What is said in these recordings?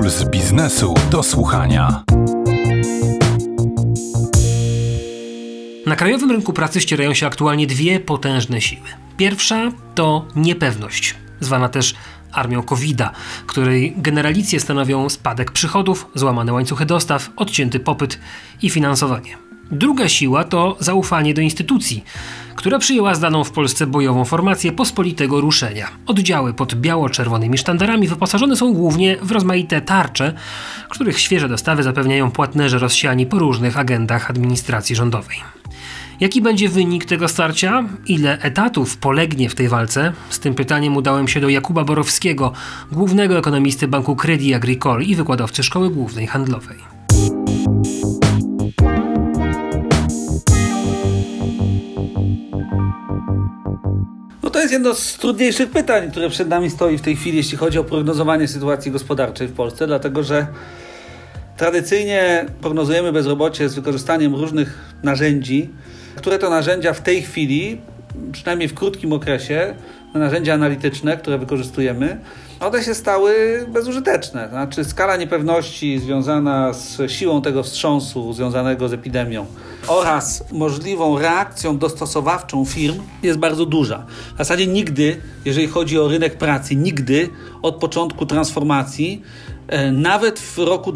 z biznesu do słuchania. Na krajowym rynku pracy ścierają się aktualnie dwie potężne siły. Pierwsza to niepewność, zwana też armią COVID-a, której generalicje stanowią spadek przychodów, złamane łańcuchy dostaw, odcięty popyt i finansowanie. Druga siła to zaufanie do instytucji, która przyjęła znaną w Polsce bojową formację pospolitego ruszenia. Oddziały pod biało-czerwonymi sztandarami wyposażone są głównie w rozmaite tarcze, których świeże dostawy zapewniają płatnerzy rozsiani po różnych agendach administracji rządowej. Jaki będzie wynik tego starcia? Ile etatów polegnie w tej walce? Z tym pytaniem udałem się do Jakuba Borowskiego, głównego ekonomisty Banku Crédit Agricole i wykładowcy Szkoły Głównej Handlowej. No to jest jedno z trudniejszych pytań, które przed nami stoi w tej chwili, jeśli chodzi o prognozowanie sytuacji gospodarczej w Polsce, dlatego że tradycyjnie prognozujemy bezrobocie z wykorzystaniem różnych narzędzi, które to narzędzia w tej chwili, przynajmniej w krótkim okresie, narzędzia analityczne, które wykorzystujemy, one się stały bezużyteczne. Znaczy skala niepewności związana z siłą tego wstrząsu związanego z epidemią oraz możliwą reakcją dostosowawczą firm jest bardzo duża. W zasadzie nigdy, jeżeli chodzi o rynek pracy, nigdy od początku transformacji, nawet w roku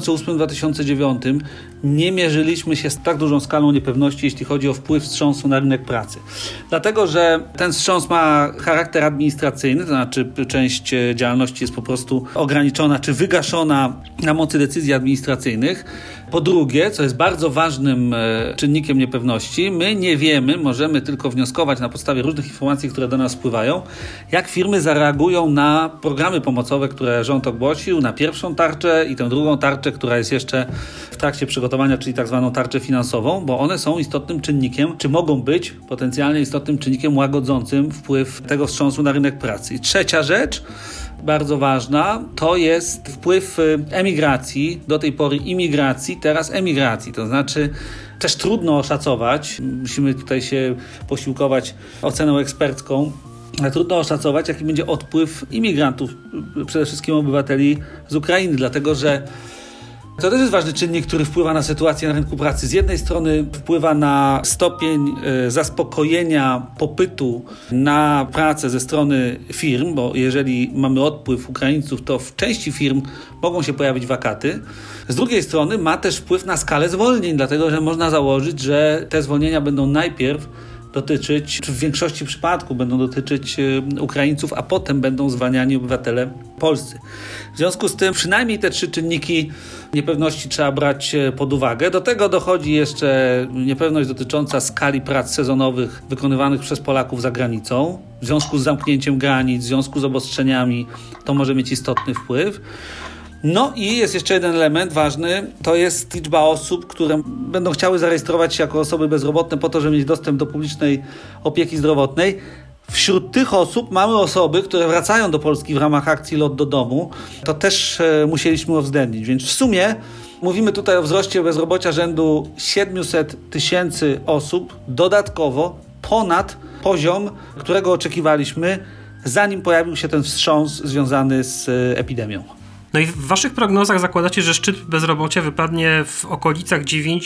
2008-2009 nie mierzyliśmy się z tak dużą skalą niepewności, jeśli chodzi o wpływ wstrząsu na rynek pracy. Dlatego, że ten wstrząs ma charakter administracyjny, to znaczy część działalności jest po prostu ograniczona czy wygaszona na mocy decyzji administracyjnych. Po drugie, co jest bardzo ważnym czynnikiem niepewności, my nie wiemy, możemy tylko wnioskować na podstawie różnych informacji, które do nas wpływają, jak firmy zareagują na programy pomocowe, które rząd ogłosił, na pierwszą tarczę i tę drugą tarczę, która jest jeszcze w trakcie przygotowania, czyli tak zwaną tarczę finansową, bo one są istotnym czynnikiem, czy mogą być potencjalnie istotnym czynnikiem łagodzącym wpływ tego wstrząsu na rynek pracy. I trzecia rzecz, bardzo ważna, to jest wpływ emigracji, do tej pory imigracji, teraz emigracji. To znaczy też trudno oszacować, musimy tutaj się posiłkować oceną ekspercką, ale trudno oszacować, jaki będzie odpływ imigrantów, przede wszystkim obywateli z Ukrainy, dlatego że to też jest ważny czynnik, który wpływa na sytuację na rynku pracy. Z jednej strony wpływa na stopień zaspokojenia popytu na pracę ze strony firm, bo jeżeli mamy odpływ Ukraińców, to w części firm mogą się pojawić wakaty. Z drugiej strony ma też wpływ na skalę zwolnień, dlatego że można założyć, że te zwolnienia będą najpierw dotyczyć, czy w większości przypadków będą dotyczyć Ukraińców, a potem będą zwalniani obywatele polscy. W związku z tym przynajmniej te trzy czynniki niepewności trzeba brać pod uwagę. Do tego dochodzi jeszcze niepewność dotycząca skali prac sezonowych wykonywanych przez Polaków za granicą. W związku z zamknięciem granic, w związku z obostrzeniami to może mieć istotny wpływ. No i jest jeszcze jeden element ważny, to jest liczba osób, które będą chciały zarejestrować się jako osoby bezrobotne po to, żeby mieć dostęp do publicznej opieki zdrowotnej. Wśród tych osób mamy osoby, które wracają do Polski w ramach akcji Lot do domu. To też musieliśmy uwzględnić, więc w sumie mówimy tutaj o wzroście bezrobocia rzędu 700 000 osób dodatkowo ponad poziom, którego oczekiwaliśmy, zanim pojawił się ten wstrząs związany z epidemią. No i w waszych prognozach zakładacie, że szczyt bezrobocia wypadnie w okolicach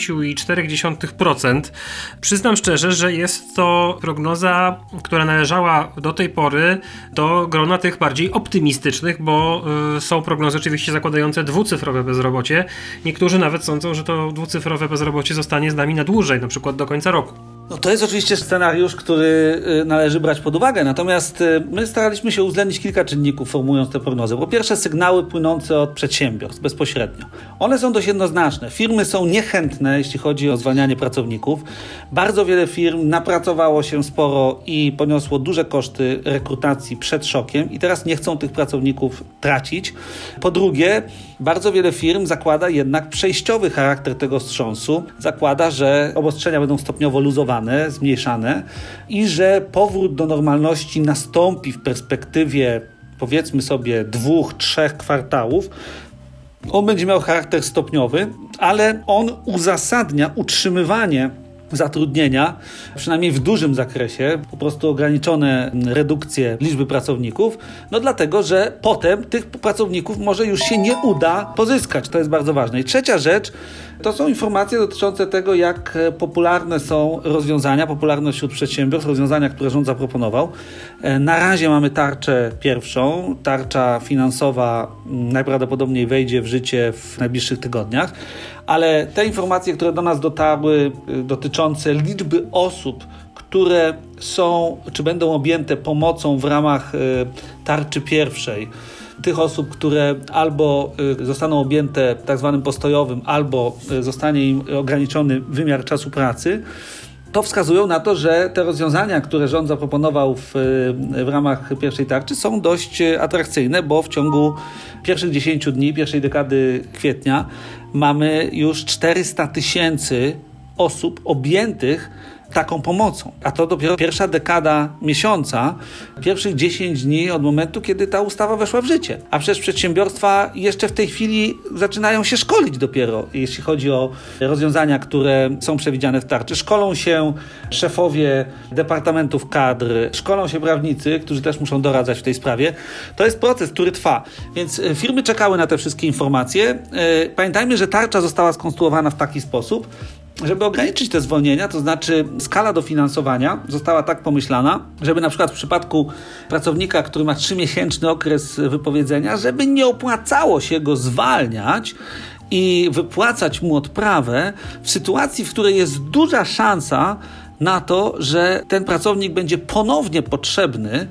9,4%. Przyznam szczerze, że jest to prognoza, która należała do tej pory do grona tych bardziej optymistycznych, bo są prognozy oczywiście zakładające dwucyfrowe bezrobocie. Niektórzy nawet sądzą, że to dwucyfrowe bezrobocie zostanie z nami na dłużej, na przykład do końca roku. No to jest oczywiście scenariusz, który należy brać pod uwagę, natomiast my staraliśmy się uwzględnić kilka czynników, formułując tę prognozę. Po pierwsze, sygnały płynące od przedsiębiorstw bezpośrednio. One są dość jednoznaczne. Firmy są niechętne, jeśli chodzi o zwalnianie pracowników. Bardzo wiele firm napracowało się sporo i poniosło duże koszty rekrutacji przed szokiem i teraz nie chcą tych pracowników tracić. Po drugie, bardzo wiele firm zakłada jednak przejściowy charakter tego wstrząsu. Zakłada, że obostrzenia będą stopniowo luzowane, zmniejszane i że powrót do normalności nastąpi w perspektywie, powiedzmy sobie, 2-3 kwartałów. On będzie miał charakter stopniowy, ale on uzasadnia utrzymywanie zatrudnienia, przynajmniej w dużym zakresie, po prostu ograniczone redukcje liczby pracowników, no dlatego, że potem tych pracowników może już się nie uda pozyskać. To jest bardzo ważne. I trzecia rzecz, to są informacje dotyczące tego, jak popularne są rozwiązania, popularne wśród przedsiębiorstw, rozwiązania, które rząd zaproponował. Na razie mamy tarczę pierwszą. Tarcza finansowa najprawdopodobniej wejdzie w życie w najbliższych tygodniach, ale te informacje, które do nas dotarły dotyczące liczby osób, które są czy będą objęte pomocą w ramach tarczy pierwszej, tych osób, które albo zostaną objęte tak zwanym postojowym, albo zostanie im ograniczony wymiar czasu pracy, to wskazują na to, że te rozwiązania, które rząd zaproponował w ramach pierwszej tarczy, są dość atrakcyjne, bo w ciągu pierwszych 10 dni, pierwszej dekady kwietnia mamy już 400 000 osób objętych taką pomocą. A to dopiero pierwsza dekada miesiąca, pierwszych 10 dni od momentu, kiedy ta ustawa weszła w życie. A przecież przedsiębiorstwa jeszcze w tej chwili zaczynają się szkolić dopiero, jeśli chodzi o rozwiązania, które są przewidziane w tarczy. Szkolą się szefowie departamentów kadr, szkolą się prawnicy, którzy też muszą doradzać w tej sprawie. To jest proces, który trwa. Więc firmy czekały na te wszystkie informacje. Pamiętajmy, że tarcza została skonstruowana w taki sposób, żeby ograniczyć te zwolnienia, to znaczy skala dofinansowania została tak pomyślana, żeby na przykład w przypadku pracownika, który ma 3-miesięczny okres wypowiedzenia, żeby nie opłacało się go zwalniać i wypłacać mu odprawę w sytuacji, w której jest duża szansa na to, że ten pracownik będzie ponownie potrzebny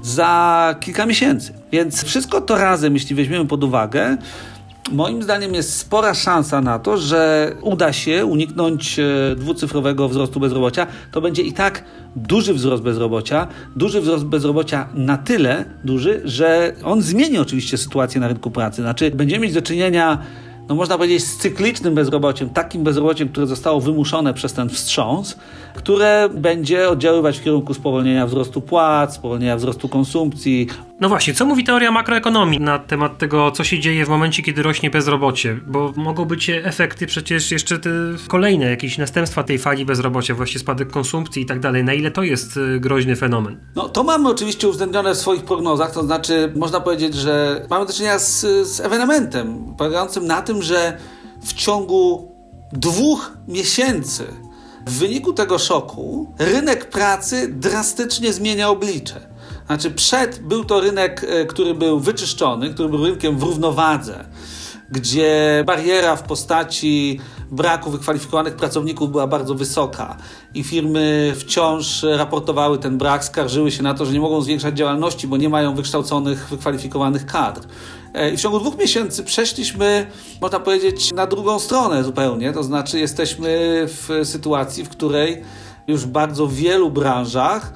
za kilka miesięcy. Więc wszystko to razem, jeśli weźmiemy pod uwagę, moim zdaniem jest spora szansa na to, że uda się uniknąć dwucyfrowego wzrostu bezrobocia. To będzie i tak duży wzrost bezrobocia na tyle duży, że on zmieni oczywiście sytuację na rynku pracy. Znaczy będziemy mieć do czynienia, no można powiedzieć, z cyklicznym bezrobociem, takim bezrobociem, które zostało wymuszone przez ten wstrząs, które będzie oddziaływać w kierunku spowolnienia wzrostu płac, spowolnienia wzrostu konsumpcji. No właśnie, co mówi teoria makroekonomii na temat tego, co się dzieje w momencie, kiedy rośnie bezrobocie? Bo mogą być efekty przecież jeszcze te kolejne, jakieś następstwa tej fali bezrobocia, właśnie spadek konsumpcji i tak dalej. Na ile to jest groźny fenomen? No to mamy oczywiście uwzględnione w swoich prognozach, to znaczy można powiedzieć, że mamy do czynienia z ewenementem polegającym na tym, że w ciągu 2 miesięcy w wyniku tego szoku rynek pracy drastycznie zmienia oblicze. Znaczy był to rynek, który był wyczyszczony, który był rynkiem w równowadze, gdzie bariera w postaci braku wykwalifikowanych pracowników była bardzo wysoka i firmy wciąż raportowały ten brak, skarżyły się na to, że nie mogą zwiększać działalności, bo nie mają wykształconych, wykwalifikowanych kadr. I w ciągu 2 miesięcy przeszliśmy, można powiedzieć, na drugą stronę zupełnie, to znaczy jesteśmy w sytuacji, w której już w bardzo wielu branżach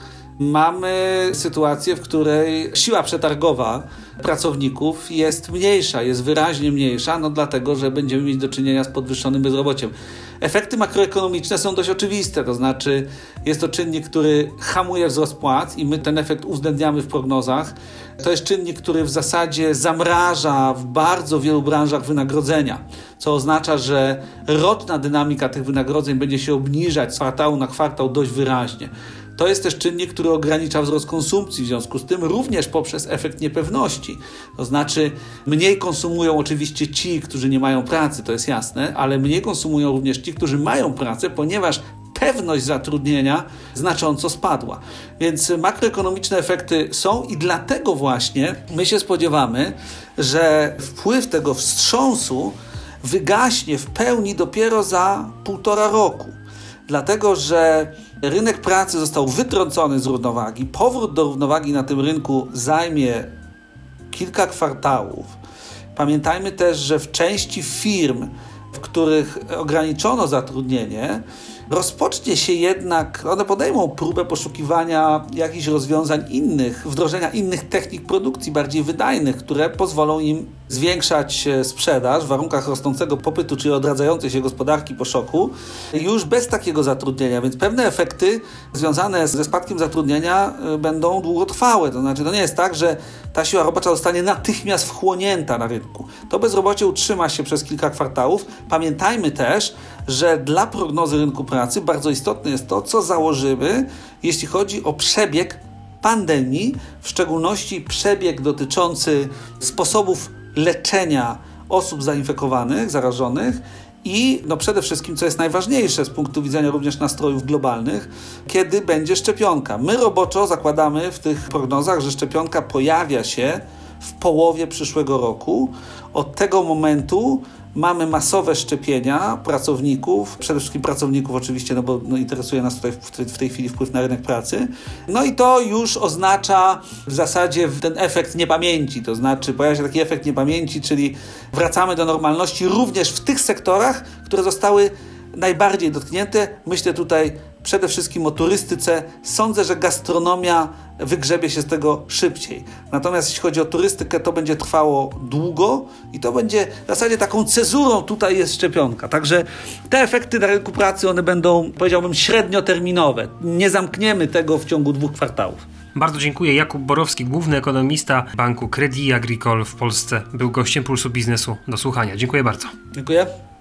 mamy sytuację, w której siła przetargowa pracowników jest mniejsza, jest wyraźnie mniejsza, no dlatego, że będziemy mieć do czynienia z podwyższonym bezrobociem. Efekty makroekonomiczne są dość oczywiste, to znaczy jest to czynnik, który hamuje wzrost płac i my ten efekt uwzględniamy w prognozach. To jest czynnik, który w zasadzie zamraża w bardzo wielu branżach wynagrodzenia, co oznacza, że roczna dynamika tych wynagrodzeń będzie się obniżać z kwartału na kwartał dość wyraźnie. To jest też czynnik, który ogranicza wzrost konsumpcji, w związku z tym również poprzez efekt niepewności. To znaczy mniej konsumują oczywiście ci, którzy nie mają pracy, to jest jasne, ale mniej konsumują również ci, którzy mają pracę, ponieważ pewność zatrudnienia znacząco spadła. Więc makroekonomiczne efekty są i dlatego właśnie my się spodziewamy, że wpływ tego wstrząsu wygaśnie w pełni dopiero za 1,5 roku. Dlatego, że rynek pracy został wytrącony z równowagi. Powrót do równowagi na tym rynku zajmie kilka kwartałów. Pamiętajmy też, że w części firm, w których ograniczono zatrudnienie, rozpocznie się jednak, one podejmą próbę poszukiwania jakichś rozwiązań innych, wdrożenia innych technik produkcji, bardziej wydajnych, które pozwolą im zwiększać sprzedaż w warunkach rosnącego popytu, czyli odradzającej się gospodarki po szoku, już bez takiego zatrudnienia, więc pewne efekty związane ze spadkiem zatrudnienia będą długotrwałe. To znaczy, to nie jest tak, że ta siła robocza zostanie natychmiast wchłonięta na rynku. To bezrobocie utrzyma się przez kilka kwartałów. Pamiętajmy też, że dla prognozy rynku pracy bardzo istotne jest to, co założymy, jeśli chodzi o przebieg pandemii, w szczególności przebieg dotyczący sposobów leczenia osób zainfekowanych, zarażonych i przede wszystkim, co jest najważniejsze z punktu widzenia również nastrojów globalnych, kiedy będzie szczepionka. My roboczo zakładamy w tych prognozach, że szczepionka pojawia się w połowie przyszłego roku. Od tego momentu mamy masowe szczepienia pracowników, przede wszystkim pracowników oczywiście, bo interesuje nas tutaj w tej chwili wpływ na rynek pracy. No i to już oznacza w zasadzie ten efekt niepamięci, to znaczy pojawia się taki efekt niepamięci, czyli wracamy do normalności również w tych sektorach, które zostały najbardziej dotknięte. Myślę tutaj przede wszystkim o turystyce. Sądzę, że gastronomia wygrzebie się z tego szybciej. Natomiast jeśli chodzi o turystykę, to będzie trwało długo i to będzie w zasadzie taką cezurą tutaj jest szczepionka. Także te efekty na rynku pracy, one będą, powiedziałbym, średnioterminowe. Nie zamkniemy tego w ciągu 2 kwartałów. Bardzo dziękuję. Jakub Borowski, główny ekonomista Banku Crédit Agricole w Polsce, był gościem Pulsu Biznesu. Do słuchania. Dziękuję bardzo. Dziękuję.